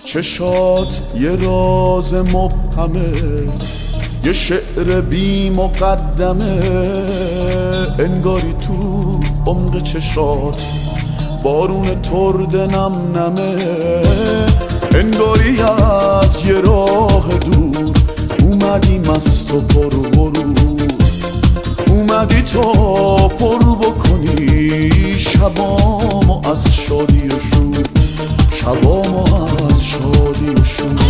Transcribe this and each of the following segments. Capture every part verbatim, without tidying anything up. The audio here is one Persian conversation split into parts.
چشات یه راز مبهمه، یه شعر بی مقدمه، انگاری تو عمق چشات بارون ترد نم نمه، انگاری از یه راه دور اومدی مست و پر غرور، اومدی تا پر بکنی شبامو از شادی و شور، شبامو از شادی و شور.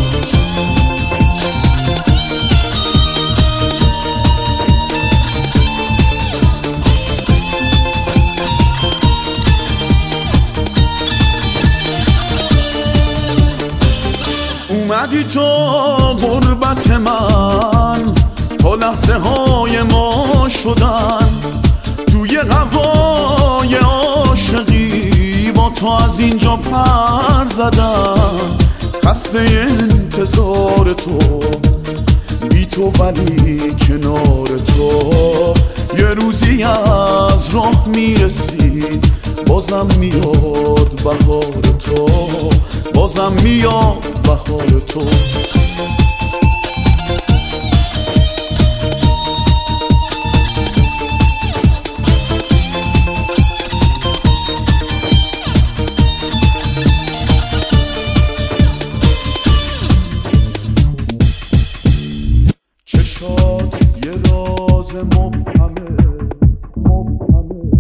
اومدی تو غربت من تا لحظه های ما شدن، توی هوای عاشقی با تو از اینجا پر زدم، خسته انتظار تو بی تو ولی کنار تو، یه روزی از راه میرسی بازم میاد بهار تو، بازم میاد بهار تو. چشات یه راز مبهمه، مبهمه،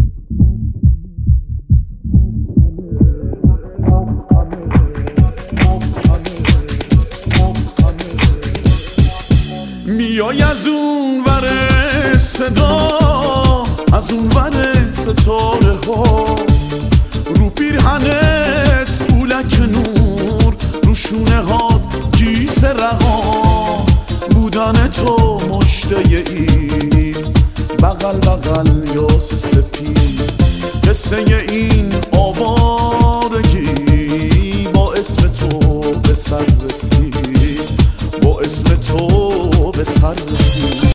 میای از اون ور صدا، از اون ور ستاره ها، رو پیرهنت پولک نور، رو شونه هات گیس رها، بودن تو مشته اید بغل بغل یاس سپید، قصه